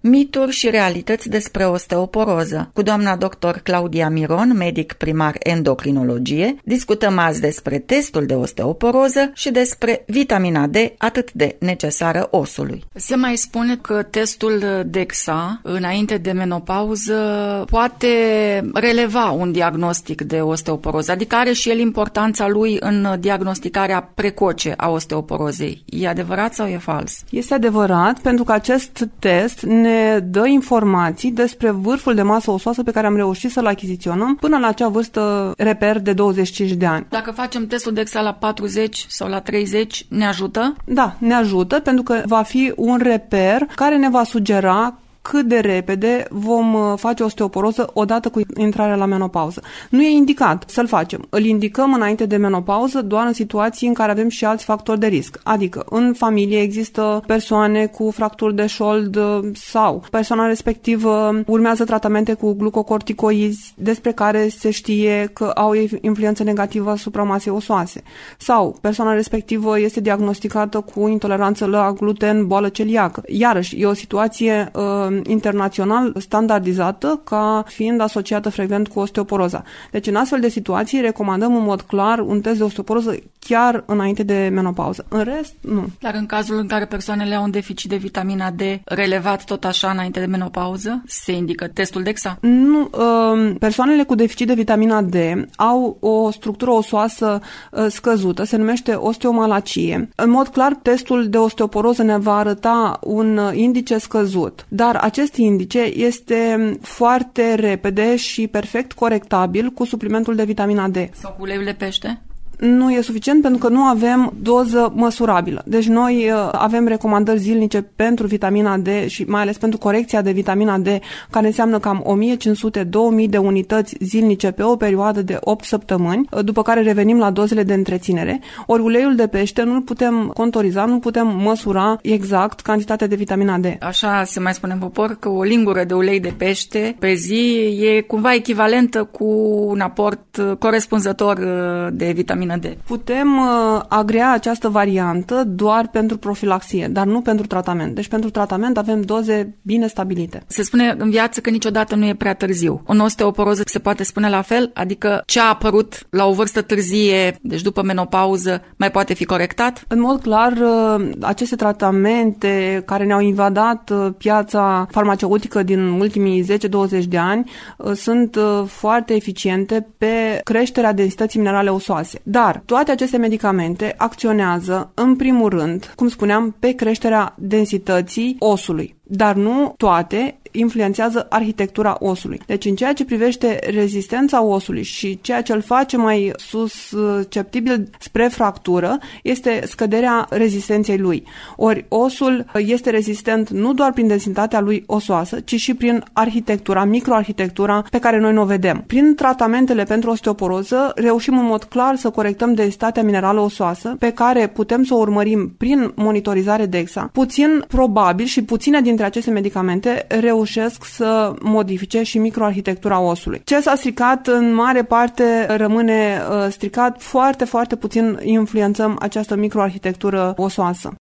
Mituri și realități despre osteoporoză. Cu doamna dr. Claudia Miron, medic primar endocrinologie, discutăm azi despre testul de osteoporoză și despre vitamina D atât de necesară osului. Se mai spune că testul DEXA înainte de menopauză poate releva un diagnostic de osteoporoză, adică are și el importanța lui în diagnosticarea precoce a osteoporozei. E adevărat sau e fals? Este adevărat, pentru că acest test ne dă informații despre vârful de masă osoasă pe care am reușit să-l achiziționăm până la acea vârstă reper de 25 de ani. Dacă facem testul DEXA la 40 sau la 30, ne ajută? Da, ne ajută, pentru că va fi un reper care ne va sugera cât de repede vom face osteoporoză odată cu intrarea la menopauză. Nu e indicat să-l facem. Îl indicăm înainte de menopauză doar în situații în care avem și alți factori de risc. Adică în familie există persoane cu fracturi de șold sau persoana respectivă urmează tratamente cu glucocorticoizi despre care se știe că au influență negativă asupra masei osoase. Sau persoana respectivă este diagnosticată cu intoleranță la gluten, boală celiacă. Iarăși, e o situație internațional standardizată ca fiind asociată frecvent cu osteoporoza. Deci în astfel de situații recomandăm în mod clar un test de osteoporoză chiar înainte de menopauză. În rest, nu. Dar în cazul în care persoanele au un deficit de vitamina D relevat tot așa înainte de menopauză, se indică testul DEXA? Nu. Persoanele cu deficit de vitamina D au o structură osoasă scăzută, se numește osteomalacie. În mod clar, testul de osteoporoză ne va arăta un indice scăzut, dar acest indice este foarte repede și perfect corectabil cu suplimentul de vitamina D. Sau cu uleiul de pește? Nu e suficient pentru că nu avem doză măsurabilă. Deci noi avem recomandări zilnice pentru vitamina D și mai ales pentru corecția de vitamina D, care înseamnă cam 1500-2000 de unități zilnice pe o perioadă de 8 săptămâni, după care revenim la dozele de întreținere. Ori uleiul de pește nu-l putem contoriza, nu putem măsura exact cantitatea de vitamina D. Așa se mai spune în popor că o lingură de ulei de pește pe zi e cumva echivalentă cu un aport corespunzător de vitamina D. Putem agrea această variantă doar pentru profilaxie, dar nu pentru tratament. Deci pentru tratament avem doze bine stabilite. Se spune în viață că niciodată nu e prea târziu. O osteoporoză se poate spune la fel? Adică ce a apărut la o vârstă târzie, deci după menopauză, mai poate fi corectat? În mod clar, aceste tratamente care ne-au invadat piața farmaceutică din ultimii 10-20 de ani sunt foarte eficiente pe creșterea densității minerale osoase. Dar toate aceste medicamente acționează, în primul rând, cum spuneam, pe creșterea densității osului. Dar nu toate influențează arhitectura osului. Deci în ceea ce privește rezistența osului și ceea ce îl face mai susceptibil spre fractură este scăderea rezistenței lui. Ori osul este rezistent nu doar prin densitatea lui osoasă, ci și prin arhitectura, microarhitectura pe care noi nu o vedem. Prin tratamentele pentru osteoporoză reușim în mod clar să corectăm densitatea minerală osoasă pe care putem să o urmărim prin monitorizare DEXA. Puțin probabil și puține dintre aceste medicamente reușesc să modifice și microarhitectura osului. Ce s-a stricat în mare parte rămâne stricat, foarte, foarte puțin influențăm această microarhitectură osoasă.